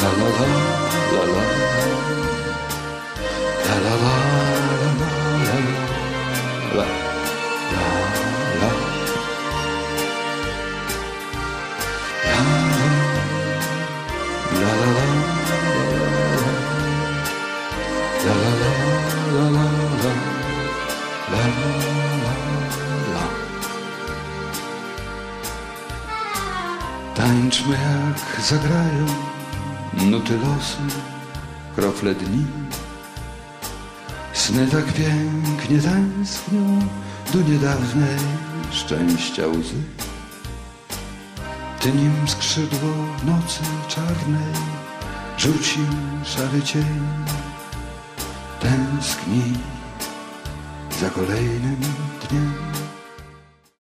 la la la la la la la la la la la la la Tańczmy jak zagrają nuty losu, krofle dni. Sny tak pięknie tęsknią do niedawnej szczęścia łzy. Ty nim skrzydło nocy czarnej rzuci szary cień. Tęskni za kolejnym dniem.